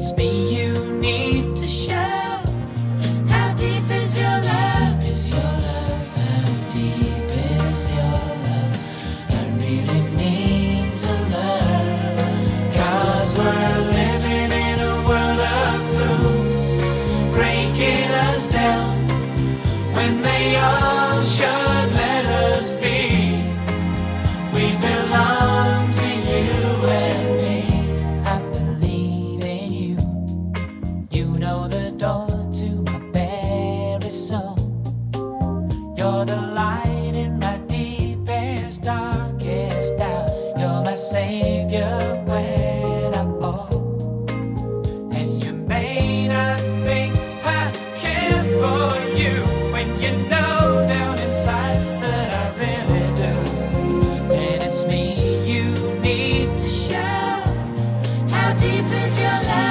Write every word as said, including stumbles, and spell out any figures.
it's me you need to show. How deep is your love? How deep is your love? How deep is your love? I really need to learn. Cause we're living in a world of fools, breaking us down when they all should let us be. We belong to you and me. I believe in you. You know the door to my very soul. You're the light in my deepest, darkest doubt. You're my savior when I fall. And you may not think I care for you when you know down inside that I really do. And it's me you need to show. How deep is your love?